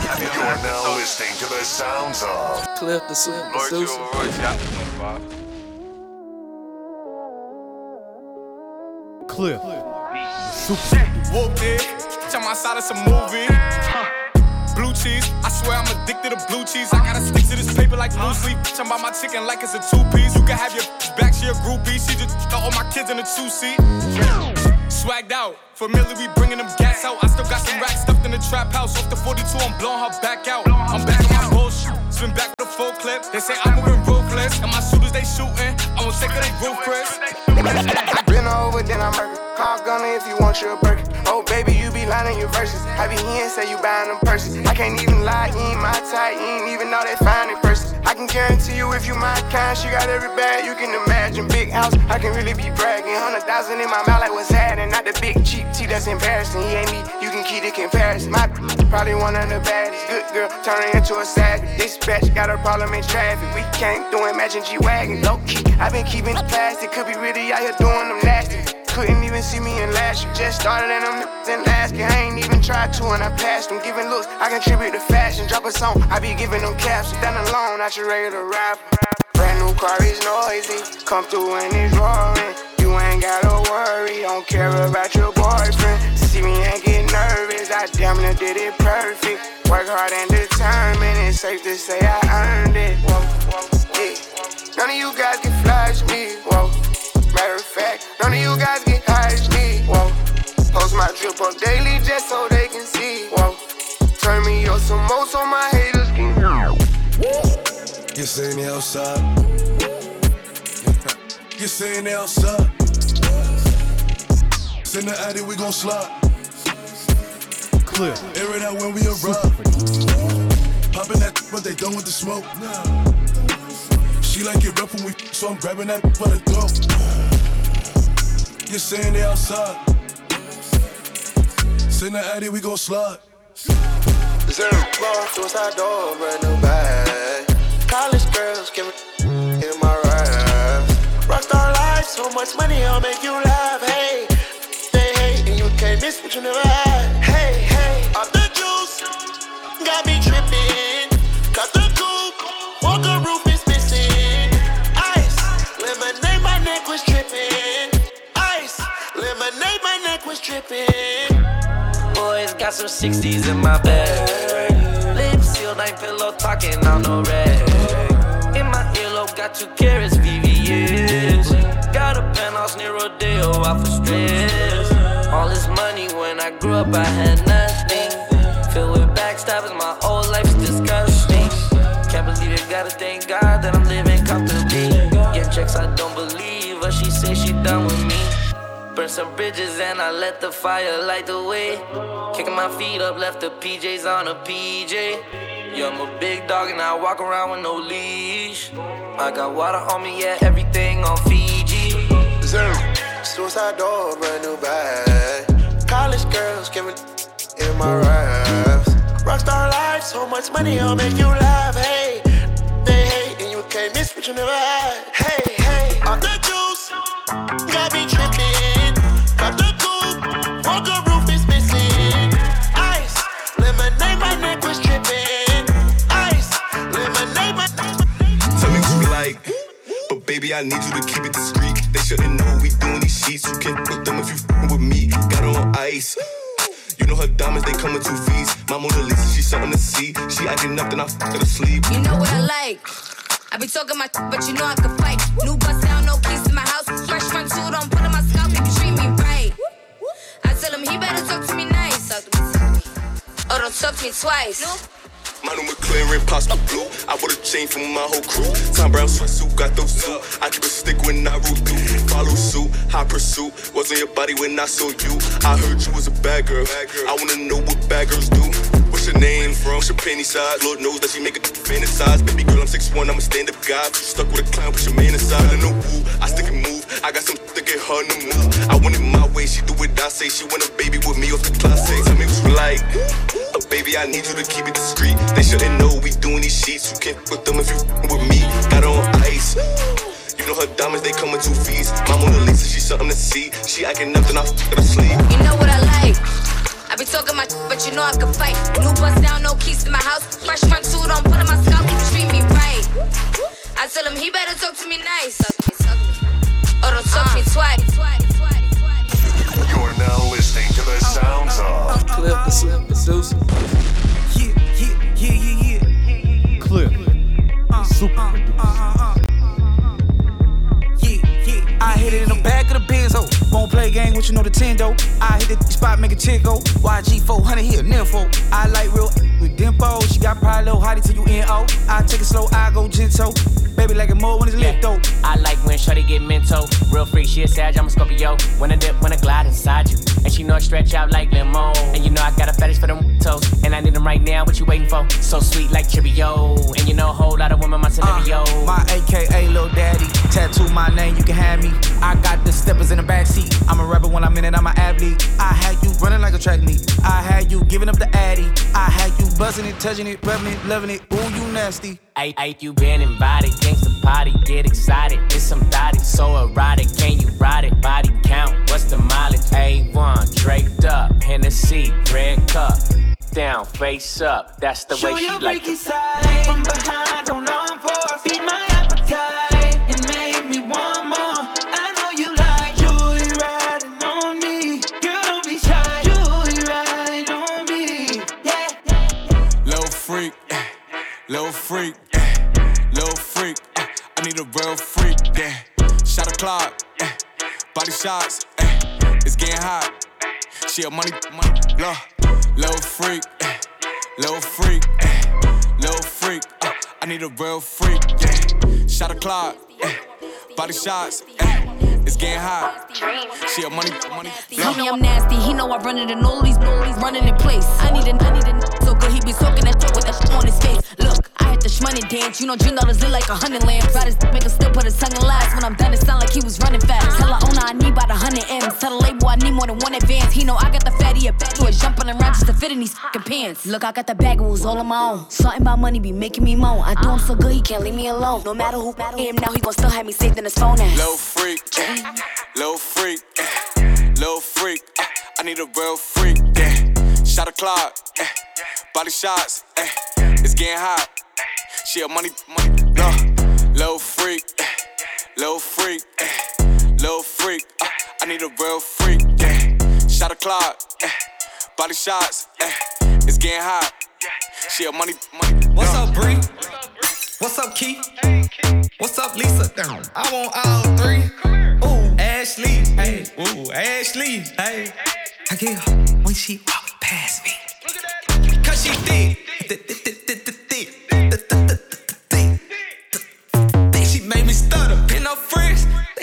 You're now listening to the sounds of Cliff the Slim. Cliff. Whooped it. Tell my side it's a movie. Blue cheese. I swear I'm addicted to blue cheese. I gotta stick to this paper like blue sleep. I'm about my chicken like it's a two-piece. You can have your back, she a groupie. She just all my kids in a two-seat. Swagged out. Familiar, we bringing them gas out. I still got some racks stuffed in the trap house. Off the 42, I'm blowing her back out. I'm back on my bullshit. Spin back with a full clip. They say I'm moving ruthless. And my shooters, they shooting. I won't take it, they roof, Chris. I been over, then I'm murdered. Call Gunner if you want your burger. Oh, baby, you be lying your verses. I be here and say you buying them purses. I can't even lie, you ain't my type. You ain't even know that fine in person. I can guarantee you if you my kind, she got every bag you can imagine. Big house, I can really be bragging. 100,000 in my mouth like what's happening. Not the big cheap tea that's embarrassing. He ain't me, you can keep the comparison. My probably one of the baddest. Good girl, turning into a savage. This bitch got a problem in traffic. We can't do imagine G-Wagon. Low key, I been keeping it plastic. Could be really out here doing them nasty. Couldn't even see me in last year. Just started in them in last year. I ain't even tried to and I passed them. Giving looks, I contribute to fashion. Drop a song, I be giving them caps. Stand alone, not your regular rap. Brand new car is noisy. Come through and it's roaring. You ain't gotta worry, don't care about your boyfriend. See me and get nervous, I damn near did it perfect. Work hard and determined, it's safe to say I earned it. Whoa, yeah. None of you guys can flash me, whoa. Matter of fact, none of you guys get high as me, whoa. Post my drip up daily just so they can see, whoa. Turn me up some more so my haters can hear. You seen the outside. You seen the outside. Send the addy, we gon' slide. Cliff. Air it out when we arrive. Poppin' that, but they done with the smoke. She like it rough when we, so I'm grabbing that for the throat. You saying they outside. Send the addy, we gon' slide. Zero bar, suicide door, brand new bag. College girls give me in my raps. Rockstar life, so much money, I'll make you laugh. Hey, they hate, and you can't miss what you never had. Hey, hey, off the juice, got me tripping. Cut the coupe, walker roof is missing. Ice, lemonade, my neck was tripping. Ice, lemonade, my neck was tripping. Boys got some 60s in my bag. Lips sealed, ain't pillow talking on no rag. In my earlobe, got 2 carats, VVS. Got a penthouse near Rodeo, out for stress. All this money, when I grew up, I had nothing. Filled with backstabbers, my whole life's disgusting. Can't believe it, gotta thank God that I'm living comfortably. Get checks, I don't believe her, she say she done with me. Burn some bridges and I let the fire light the way. Kicking my feet up, left the PJs on a PJ. Yeah, I'm a big dog and I walk around with no leash. I got water on me, yeah, everything on Fiji. Zero, suicide door, brand new bag. College girls give me in my raps. Rockstar life, so much money, I'll make you laugh. Hey, they hate and you can't miss what you never had. Hey, hey, off the juice, got me tripping. Got the coupe, walker roof is missing. Ice, lemonade, my neck was tripping. Ice, lemonade, my Tell me what you like, but baby, I need you to keep it discreet. They shouldn't know we doing these sheets. You can't put them if you f***ing with me. Got her on ice. You know her diamonds, they come in 2 V's. My Mona Lisa, she's something to see. She acting up, then I f*** her to sleep. You know what I like? I be talking my but you know I can fight. New bust down, no keys to my house. Fresh front two, don't put in my scalp, you treat me right. I tell him he better talk to me nice. Oh, don't talk to me twice. My new McLaren pops my blue. I bought a chain for my whole crew. Tom Brown sweatsuit, got those two. I keep a stick when I root through. Follow suit, high pursuit. Was on your body when I saw you. I heard you was a bad girl. I wanna know what bad girls do. What's your name from? What's your penny size? Lord knows that she make a fantasize. Baby girl, I'm 6'1", I'm a stand-up guy. If you stuck with a clown, put your man inside. I know who, I stick and move. I got some to get her to move. I want it my way, she do what I say. She want a baby with me off the class A. Tell me what you like. Baby, I need you to keep it discreet. They shouldn't know we doing these sheets. You can't with them if you with me. Got her on ice. You know her diamonds, they come in 2 V's. My Mona Lisa, she's something to see. She acting up, then I f*** her to sleep. You know what I like? I be talking my but you know I can fight. New bust down, no keys to my house. Fresh front suit on, put on my scalp, treat me right. I tell him he better talk to me nice. Or don't talk to me twice. You're now listening to the sounds of Clip the Slim Producer. Clip. Super producer. I hit it in the back of the Benz, ho. Won't play game with you know the Tendo. I hit the spot, make a chick go. YG 400 here, nympho. I like real with dimpo. She got pride, little hottie till you N.O. I take it slow, I go gentle. Baby like it more when it's lit though. I like when shorty get mental. Real freak, she a Sag, I'm a Scorpio. When I dip, when I glide inside you. And she know I stretch out like limo. And you know I got a fetish for them toes. And I need them right now, what you waiting for? So sweet like Chibio. And you know a whole lot of women, my scenario. My AKA Lil Daddy. Tattoo my name, you can have me. I got the steppers in the backseat. I'm a rapper when I'm in it, I'm an athlete. I had you running like a track meet. I had you giving up the addy. I had you buzzing it, touching it, rubbing it, loving it. Ooh, you nasty. Ay, you been invited, gangsta party, get excited. It's somebody so erotic, can you ride it? Body count, what's the mileage? A1, draped up, Hennessy, red cup. Down, face up, that's the way she like it. Side from behind, don't know I'm for. Feed my appetite, it made me want more. I know you like Julie riding on me. Girl, don't be shy, Julie riding on me. Yeah. Low freak, low freak, low freak. I need a real freak, yeah. Shot a clock, body shots, it's getting hot. She a money, low freak, low freak, low freak. I need a real freak, yeah. Shot a clock, body shots, it's getting hot. She a money, Tell me I'm nasty, he know I run it in all these running in place. I need a so good he be soaking that shit with that shit on his face. Look, I hit the shmoney dance, you know $10 lit like 100 lamps. Ride his dick, make him still put his tongue in last. When I'm done, it sound like he was running fast. Tell her owner I need about 100 M's. Tell the label I need more than one advance. He know I got the fatty a bad boy jumping around just to fit in these fucking pants. Look, I got the bag, it was all on my own. Something about money be making me moan. I do him so good, he can't leave me alone. No matter who him now, he gon' still have me saved in his phone ass. low freak, low freak, low freak. I need a real freak, yeah. Shot a clock, body shots, it's getting hot. She a money, low freak, low freak, low freak. I need a real freak, yeah. Shot a clock, body shots, it's getting hot. She a money. What's up, Bree? What's up, Keith? What's up, Lisa? I want all three. Ooh, Ashley, hey. Ooh, Ashley, hey. I get her when she walk past me. Cause she thick. She made me stutter. In her friends,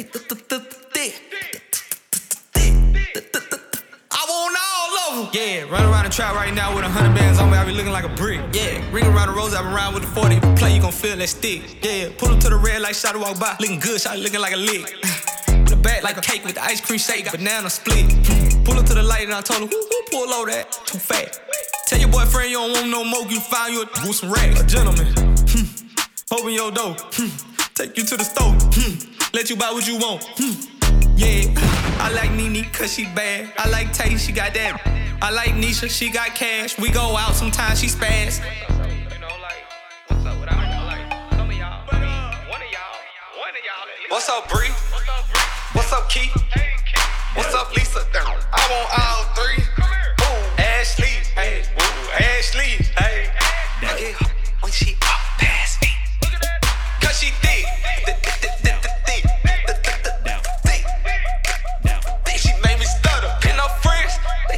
I want all of them. Yeah, run around the trap right now with 100 bands on me. I be looking like a brick. Yeah, ring around the rose. I been around with the 40. Play, you gon' feel that stick. Yeah, pull up to the red light, shot to walk by. Looking good, shot looking like a lick. The back like a cake with the ice cream shake, banana split. Pull up to the light and I told her, who pull over that? Too fat. Tell your boyfriend you don't want no more. You find you with some racks. A gentleman. Open your door. Take you to the store. Let you buy what you want. Yeah, I like Nene cause she bad. I like Tay, she got that. I like Nisha, she got cash. We go out sometimes, she spaz. What's up, Bree? What's up, Keith? What's up, Lisa? I want all three. Ooh, Ashley, hey. Ooh, Ashley, hey. I get her when she walk past me. Cause she thick. She made me stutter. And her friends,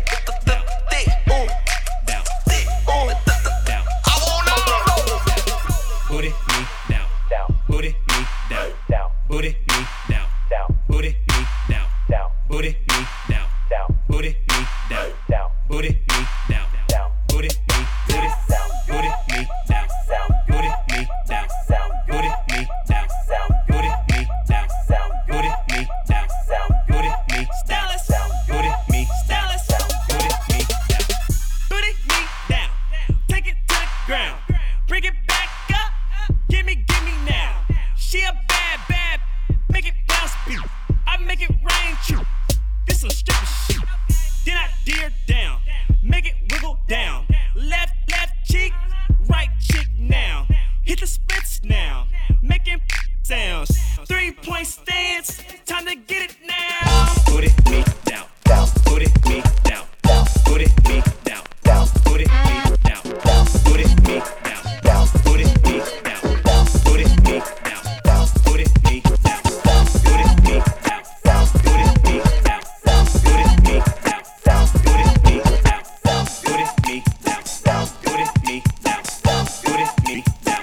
I want all of them. Booty me down, booty me down, booty me down, booty me down, booty me down, booty me down, booty me down, booty me down, booty me down, booty me down, booty me down, booty me down, booty me down, booty me down, booty me down, booty me down, booty me down, take it to the ground, bring it back up, give me now. She a bad, make it bounce beat. I make it rain, true. This some stripper shit. Then I deer down. make it wiggle down. Left cheek, right cheek now. Hit the splits now, making sounds. 3-point stance, time to get it now. Put it me down, put it me down, put it me down, put it me down, put it me down, put it me down, put it me down, put it me down, put it me down, put it me down, put it me down, put it me down, put it me down, put it me down, put it me down.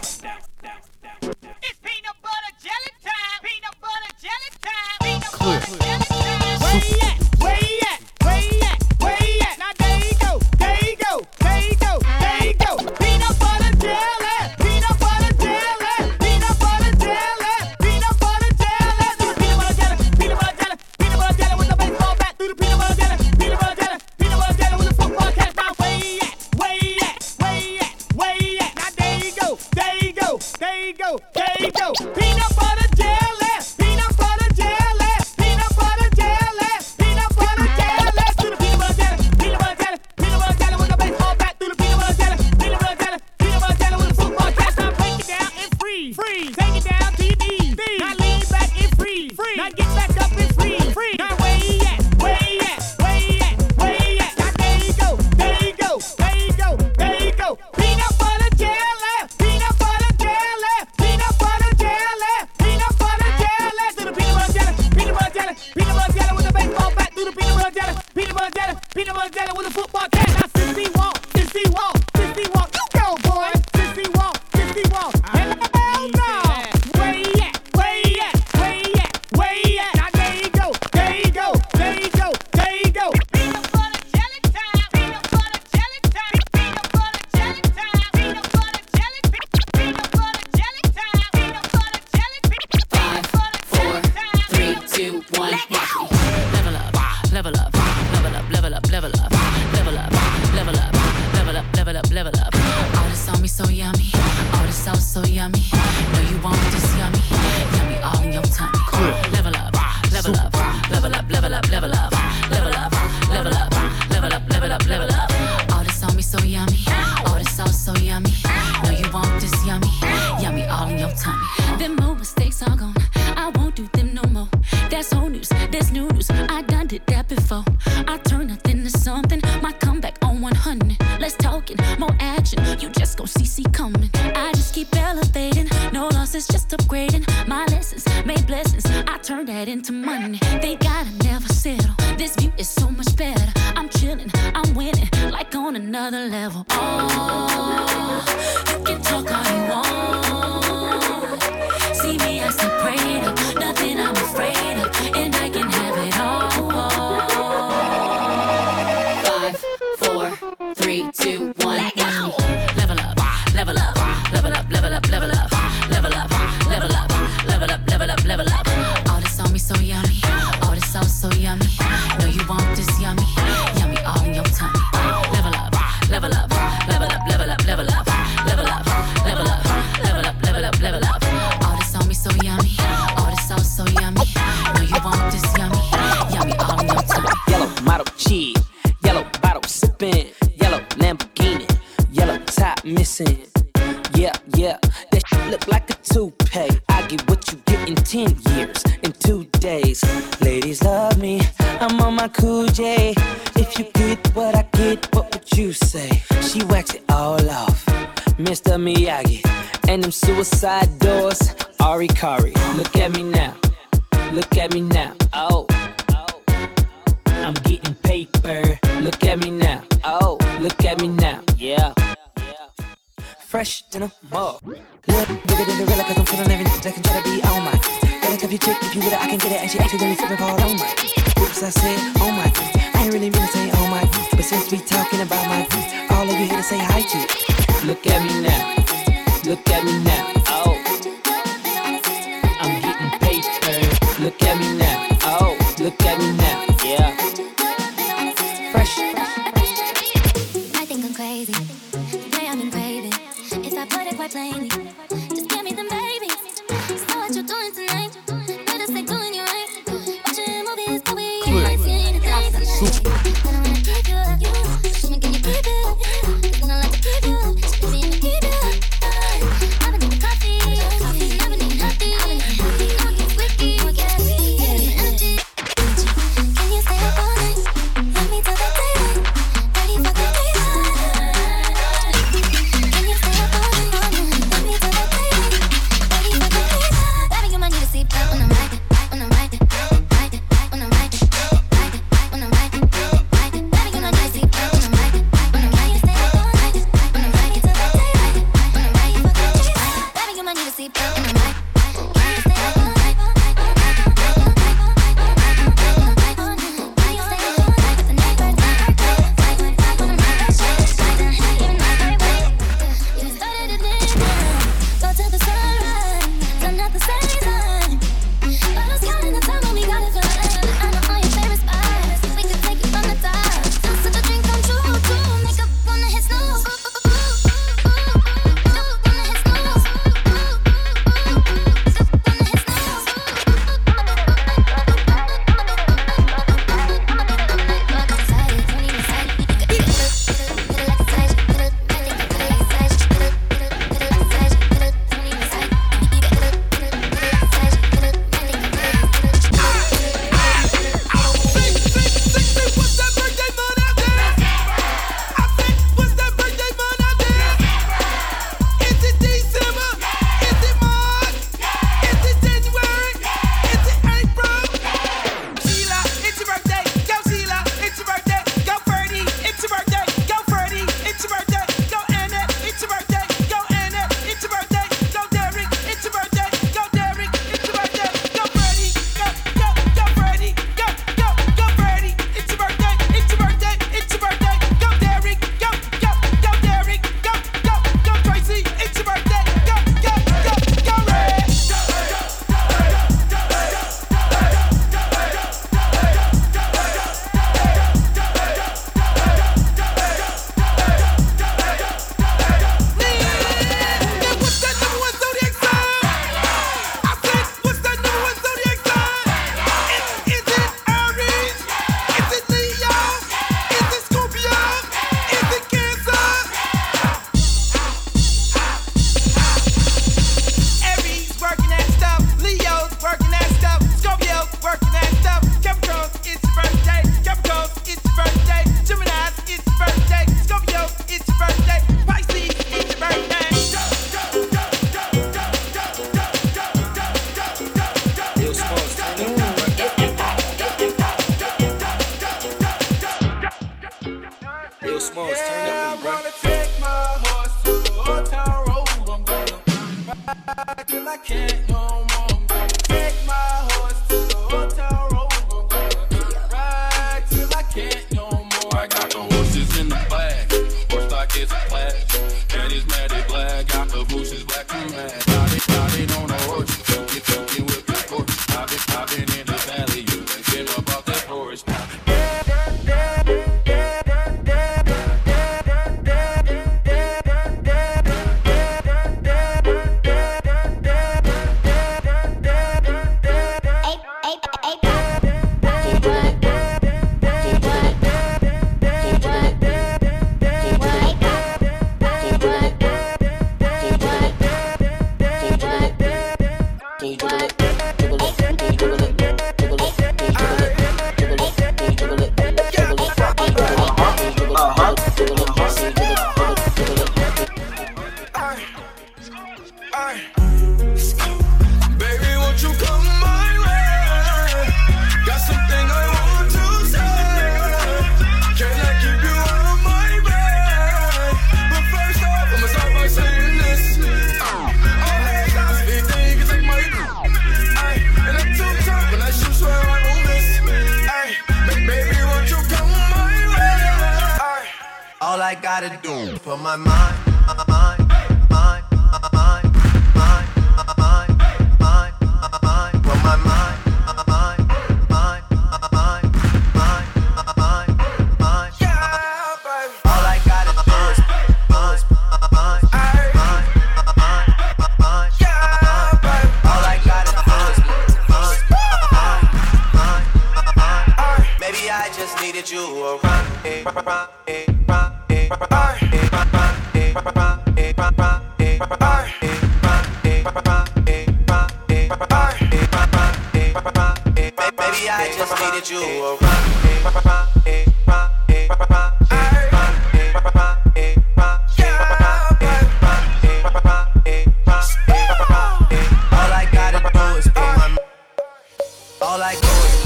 It's peanut butter jelly time. Peanut butter jelly time. Peanut butter jelly time. Where you at? Where you at? Where you at? Where you at? Now there you go. There you go. There you go. There you go. Peanut butter jelly. Peanut butter jelly. Peanut butter jelly. Peanut butter jelly. Peanut butter jelly. Peanut butter jelly. Peanut butter jelly with the baseball bat through the peanut butter jelly. Peanut butter jelly. Peanut butter jelly with the football catch. Now where you at? Where you at? Where you at? Where you at? Now there you go. There you go. There you go. There you go. Peanut butter jelly. Peanut butter jelly. Peanut butter jelly. Peanut butter jelly. Through the peanut butter jelly. Peanut butter jelly. Peanut butter jelly with the baseball bat through the peanut butter jelly. Peanut butter jelly. Peanut butter jelly with the football catch. Now break it down and freeze. Freeze. Take it down to your knees. Now lean back and freeze. Freeze. Now get back up and freeze. Freeze. Now where you at? Where you at? Where you at? Where you at? Now there you go. There you go. There you go. There you go. Peanut butter jelly. Peanut butter jelly. Peanut butter jelly. Peanut butter jelly. Through the peanut butter jelly. Peanut butter jelly. Peanut butter jelly with the baseball bat through the peanut butter jelly. Peanut butter jelly. Peanut butter jelly with the football catch. Now sissy walk. Sissy walk. Sissy walk. You go, boy. Sissy walk. Sissy walk. Hell no. Where you at? Where you at? Where you at? Where you at? Now there you go. There you go. There you go. There you go. Peanut butter jelly time. Peanut butter jelly time. Peanut butter jelly time. Peanut butter jelly. Peanut butter jelly time. Peanut butter jelly. Peanut butter jelly time. 3, 2, 1, level up, level up, level up, level up, level up, level up, level up, level up, level up, level up. All this on me so yummy, all this sauce so yummy. Know you want this yummy, yummy all in your tummy. Level up, level up, level up, level up, level up, level up, level up, level up, level up, level up. All this on me so yummy, all this sauce so yummy. Know you want this yummy, yummy all in your tummy. Them old mistakes are gone, I won't do them no more. That's old news, that's new news. I done did that before. I turn nothing to something. My comeback on 100. Let's talking, more action. You just gon' see coming. I just keep elevating. No losses, just upgrading. My lessons made blessings. I turn that into money. They gotta never settle. This view is so much better. I'm chilling, I'm winning, like on another level. Oh, you can talk all you want. See me, I stay prayed up. Nothing I'm afraid of, and I can have it all. 5, 4, 3, 2, 1, level up, level up, level up, level up, level up, level up, level up, level up, level up, level up. All this on me so yummy, all this sauce so yummy. Know you want this yummy, yummy all in your tummy. Level up, level up, level up, level up, level up, level up, level up, level up, level up, level up. All this on me so yummy, all this sauce so yummy. Know you want this yummy, yummy all in your tummy. Yellow model cheese, yellow bottle sipping, yellow Lamborghini, yellow top missing. Yeah, that shit look like a toupee. I get what you get in 10 years, in 2 days. Ladies love me, I'm on my cool J. If you get what I get, what would you say? She wax it all off, Mr. Miyagi. And them suicide doors, Ari Kari. Look at me now, look at me now, oh. I'm getting paper, look at me now, oh. Look at me now, yeah. Fresh than a mug. Look bigger than the gorilla, cause I'm feeling everything that can try to be on my. Get a cuffy chick, if you with it, I can get it. And she actually really flipping hard on my. Oops, I said, oh my. I ain't really mean to say, oh my. But since we talking about my, all of you here to say hi to. Look at me now, look at me now, oh. I'm getting paper. Look at me now, oh. Look at me now, yeah. Fresh. I think I'm crazy. The way I've been craving. If I put it quite plainly, just give me them babies. So what you doing tonight? Better stay doing your right. Watching movies, but we ain't seen the things. I don't wanna keep you up, you. Let me get you gotta do is put my mind, mind, mind, mind, mind, mind, mind, put my mind, mind, mind, mind, mind, mind, yeah, baby. All I gotta do is mind, mind, mind, mind, mind, yeah, baby. All I gotta do is mind, mind, mind, mind. Maybe I just needed you around. Maybe I just needed you around. All I gotta do is put my. All I do is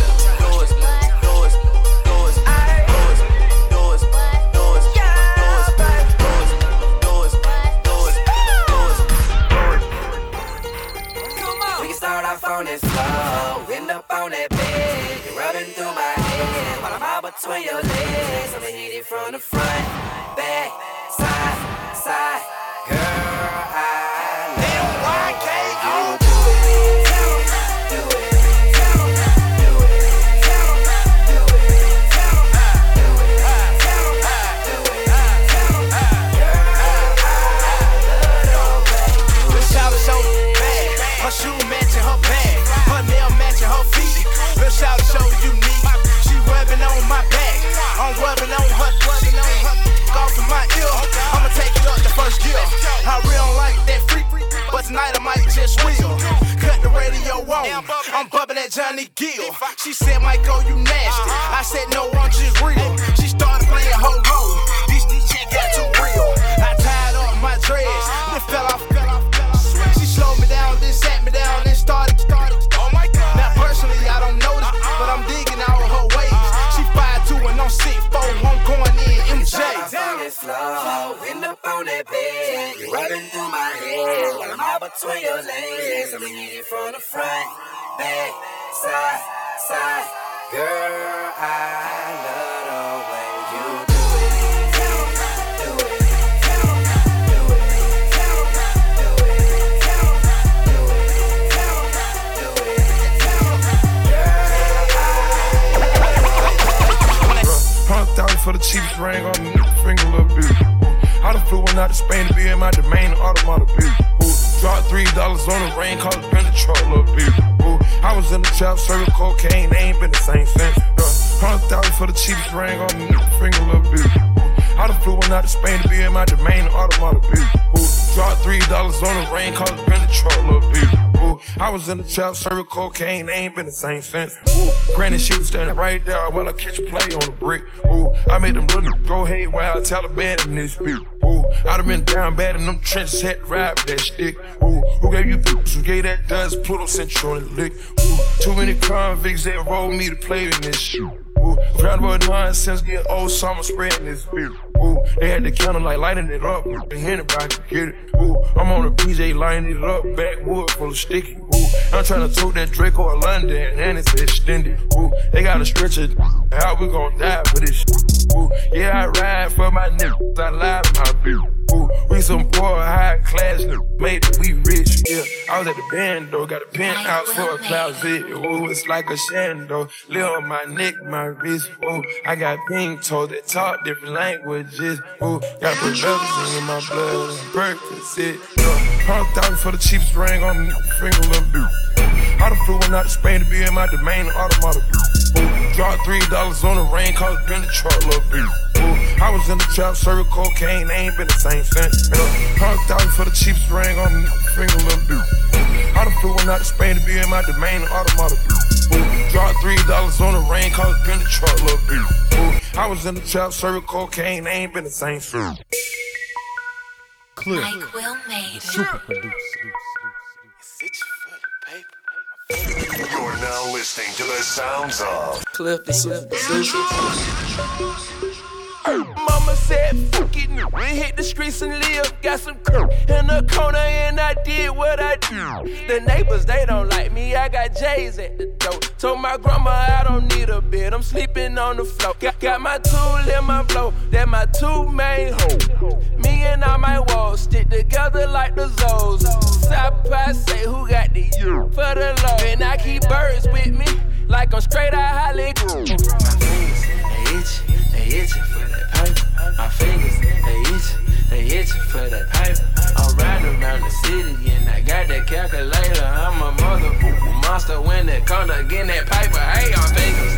on this floor, end up on that bed. You're rubbing through my head while I'm out between your legs. I'ma hit it from the front, back, side, side. Girl, I love you. Do it, do it, do it, do it, do it, her shoe matching her bag, her nail matching her feet. Little shout show unique. She rubbing on my back, I'm rubbing on her, off in my ear. I'ma take it up the first gear. I really don't like that freak, but tonight I might just will. Cut the radio on, I'm bumping at Johnny Gill. She said, Michael, you nasty. I said, no, I'm just real. She started playing her role. These chicks got too real. I tied up my dreads, then fell off. She slowed me down, then sat me down, then started. Oh my God. Now personally I don't know this, but I'm digging all her ways. She 5'2" and I'm 6'4", I'm going in MJ. Down this floor, end up on that bed. You're rubbing through my head while I'm out between your legs. I'ma hit it from the front, back, side, side. Girl, I love the way you do it. $100,000 for the cheapest ring on the finger, little bitch. I done flew one out to Spain to be in my domain, automata, bitch. Dropped $3 on the ring, called it been the truck, little bitch. I was in the trap, serving cocaine, they ain't been the same since. $100,000 for the cheapest ring on the finger, little bitch. I done flew one out to Spain to be in my domain, automata, bitch. Dropped $3 on the ring, called it been the truck, little bitch. I was in the trap, serving cocaine, they ain't been the same since. Granny, she was standing right there while I catch a play on the brick. I made them little go haywire, Taliban in this bitch. I done been down bad in them trenches, had to ride with that stick. Who gave you boots? Who gave that dust? Pluto sent you on the lick. Too many convicts that rolled me to play in this shit. Proud about nonsense, getting old summer spreading this bitch. They had the counter like lighting it up. Anybody can get it. I'm on a PJ lighting it up, backwood full of sticky. I'm tryna tote that Draco or London, and it's extended. They got a stretcher. How we gon' die for this shit? Yeah, I ride for my niggas, I lie to my bitch. We some poor, high class niggas, made it, we rich. Yeah, I was at the band though, got a penthouse for a closet. It's like a shando, live on my neck, my wrist. I got pink toes that talk different languages. Got productions in my blood and Percocet. $100,000 for the cheapest ring on the finger, little bitch. I done flew one out to Spain to be in my domain, automata, bitch. Dropped $3 on the ring, called it been the truck, little bitch. I was in the trap, serving cocaine, they ain't been the same since. $100,000 for the cheapest ring on the finger, little bitch. I done flew one out to Spain to be in my domain, automata, bitch. Dropped $3 on the ring, called it been the truck, little bitch. I was in the trap, serving cocaine, they ain't been the same since. Cliff, Mike Will made it. super producer. You're now listening to the sounds of Cliff the Super Producer. Mama said, fuck it, we hit the streets and live. Got some curve in the corner and I did what I do. The neighbors, they don't like me, I got J's at the door. Told my grandma I don't need a bed, I'm sleeping on the floor. Got my tool in my blow, that my two main hoes. Me and all my walls stick together like the Zoes. Southpaw say who got the U for the love. And I keep birds with me like I'm straight out Hollywood. My fingers, they itchin' for that paper. My fingers, they itchin' for that paper. I'm riding around the city and I got that calculator. I'm a motherfucking monster when it comes to getting that paper. Hey, my fingers,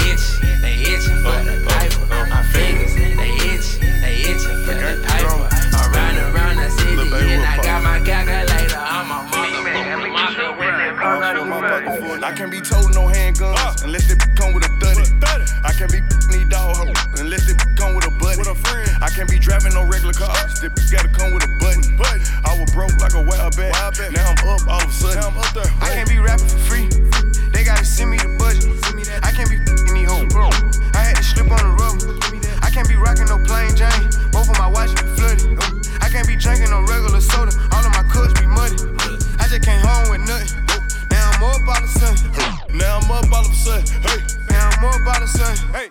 they itchin' for that paper. My fingers, they itchin' for that paper. I'm riding around the city and I got my calculator. I'm a motherfucking monster when it comes to getting that paper. I can't be told no handguns unless it come with a 30. I can't be need dog hoe unless it come with a buddy. I can't be driving no regular cars. This gotta come with a button. I was broke like a wild bat. Now I'm up all of a sudden. I can't be rapping for free. They gotta send me the budget. I can't be f***ing these hoes. I had to slip on the road. I can't be rocking no plain Jane. Both of my watches be flooded. I can't be drinking no regular soda. All of my cups be muddy. I just came home with nothing. Now I'm up all of a sudden. Now I'm up all of a sudden. Hey. Now I'm up all of a sudden. Hey.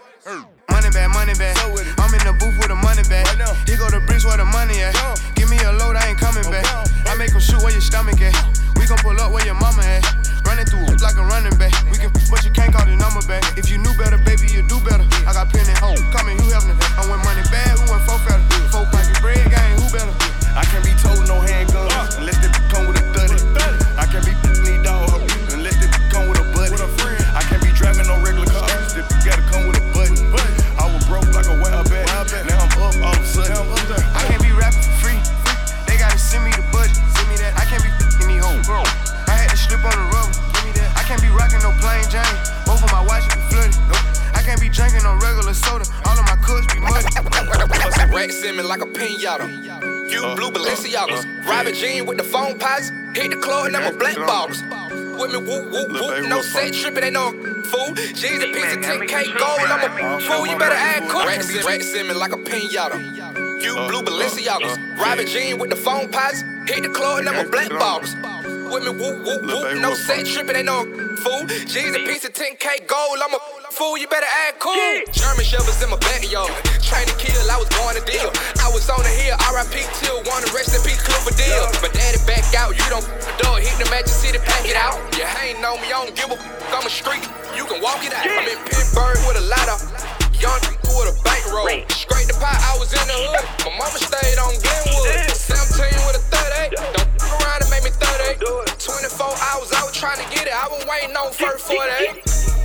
Money bag. I'm in the booth with a money bag. Here go the bricks where the money at. Give me a load, I ain't coming back. I make them shoot where your stomach at. We gon' pull up where your mama at. Running through like a running back. We can, but you can't call the number back. If you knew better, baby, you do better. I got plenty home. Coming, you having it. I went money bad, we went 4 fatter. 4 pocket bread, gang, who better? I can't be told no handguns unless it come with a 30. I can't be need dog hoe unless it come with a buddy. I can't be driving no regular cars. This gotta come with a button. I was broke like a wild bat. Now I'm up all of a sudden. I can't be rapping for free. They gotta send me the budget. I can't be f***ing these hoes. I had to slip on the rubber. I can't be rocking no plain Jane. Both of my watches be flooded. I can't be drinking no regular soda. All of my cups be muddy. Rats in me like a pinata. You blue Balenciagas. Robin Jean with the phone pots. Hit the club and I'm a black box. With me, whoop, whoop, whoop. No set trippin', ain't no fool. G's a piece of 10K gold. I'm a fool, you better act cool. Rats in me like a pinata. You blue Balenciagas. Robin Jean with the phone pots. Hit the club and I'm a black box. With me, whoop, whoop, whoop. No set trippin', ain't no fool. G's a piece of 10K gold. I'm a fool, you better act cool. German shepherds in my backyard. Trying to kill, I was going to deal. I was on the hill, RIP till one rest in peace, Cloverdale. My daddy back out, you don't dog. Hit the Magic City, pack it out. You ain't know me, I don't give a I'm a street. You can walk it out. I'm in Pittsburgh with a lot of young with a bankroll. Scrape the pot, I was in the hood. My mama stayed on Glenwood. 17 with a 38. Don't f*** around and make me 38. 24 hours, I was trying to get it. I been waiting on first 48.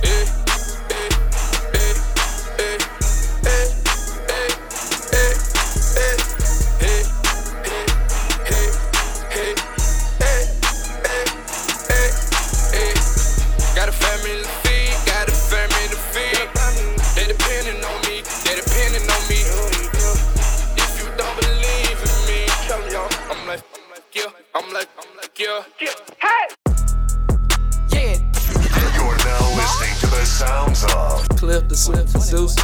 Got a family to feed, got a family to feed. They depending on me, they depending on me. If you don't believe in me, I'm like, yeah. Hey! Yeah. You're now listening to the sounds of Cliff the Zeus.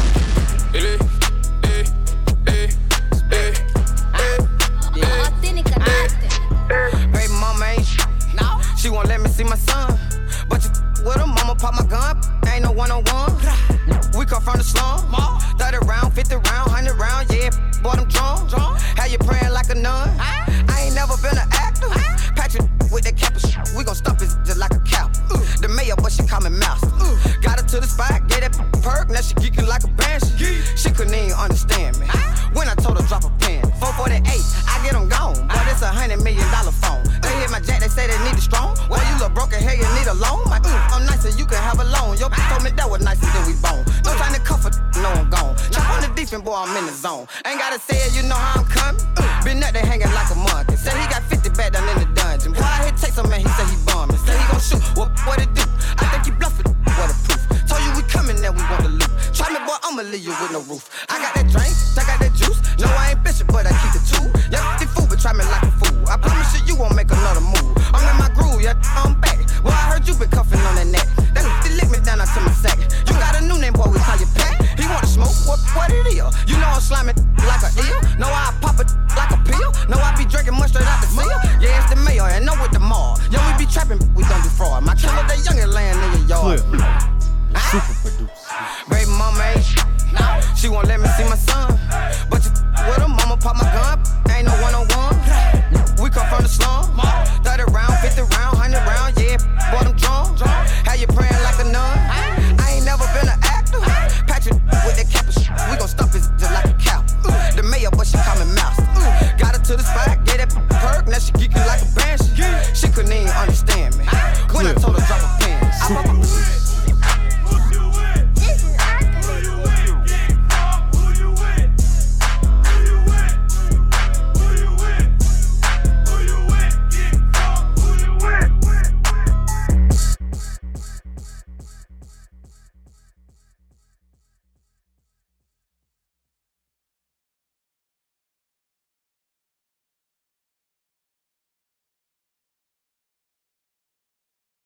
Baby mama ain't no. She won't let me see my son. But you with her, mama pop my gun. Ain't no one-on-one. We come from the slum. 30 round, 50 round, 100 round, yeah. Boy, them drunk. How you praying like a nun? I ain't never been an actor. Patrick with that cap, we gon' stuff it just like a cow. The mayor, but she call me mouse. Got her to the spot, get that perk, now she geeking like a banshee. She couldn't even understand me. When I told her drop a pen, 448, I get them gone. But it's $100 million phone. They hit my jack, they say they need it strong. Well, you look broken, hell, you need a loan. I'm nicer, you can have a loan. Your bitch told me that was nicer than we bone. No time to comfort, no I'm gone. Chop on the defense, boy, I'm in the zone. Ain't gotta say it, you know how I'm coming. Been up there hanging like a monkey. Said he got 50 back down in the dungeon. Boy, I hit text him, man, he said he bumming. Said he gon' shoot, what it do? I think he bluffing, what a proof. Told you we coming, now we want to loot. Try me, boy, I'ma leave you with no roof. I got that drink, I got that juice. No, I ain't bishop, but I keep the two. Yeah, the fool, but try me like a fool. I promise you won't make another move. I'm in my groove, yeah, I'm back. Well, I heard you been cuffing on that neck. That they lick me down onto my sack. You got a new name, boy, we call you Pat. He want to smoke, what what it is. You know I'm slamming like a eel. Know I pop it like a pill. Know I be drinking much straight out the seal. Yeah, it's the mayor and know with the mall. Yo, we be trapping, we don't do fraud. My killer, they youngin' laying in your yard. Super producer. Baby mama ain't nah. She won't let me see my son.